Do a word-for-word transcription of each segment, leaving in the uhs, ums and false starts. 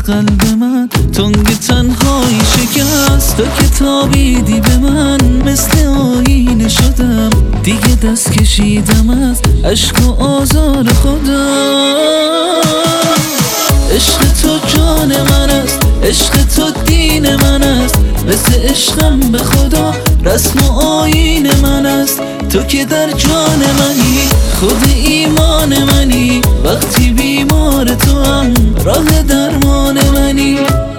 قلب من تنگ تنهایی شکست. تو که تابیدی به من مثل آینه شدم، دیگه دست کشیدم از عشق و آزار خودم. عشق تو جان من است، عشق تو دین من است، مثل عشقم به خدا رسم و آیین من است. تو که در جان منی، خود ایمان منی، وقتی بیمار تو هم راه درمان منی.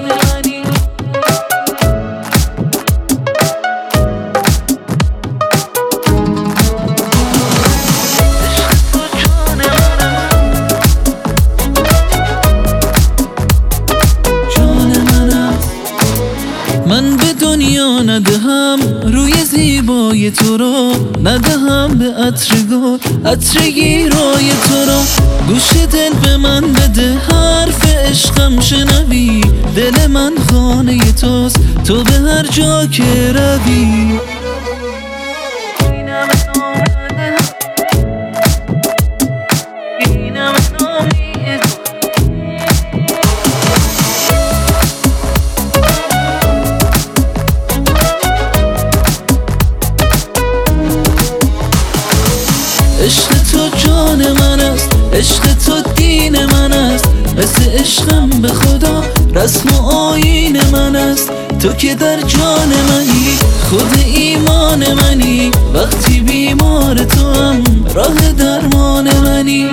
من به دنیا ندهم روی زیبای تو رو، ندهم به عطر گل عطر گیرای تو رو. گوش دل به من بده حرف عشقم شنوی، دل من خانه توست تو به هر جا که روی. عشق تو جان من است، عشق تو دین من است، مثل عشقم به خدا رسم و آیین من است. تو که در جان منی، خود ایمان منی، وقتی بیمار تو هم راه درمان منی.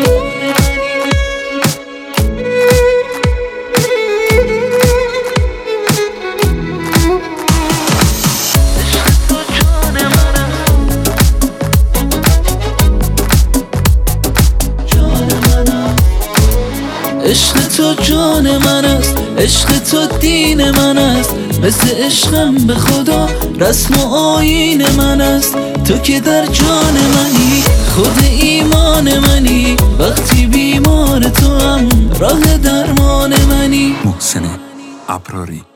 عشق تو جان من است، عشق تو دین من است، مثل عشقم به خدا رسم و آیین من است. تو که در جان منی، خود ایمان منی، وقتی بیمار تو هم راه درمان منی. محسن ابراری.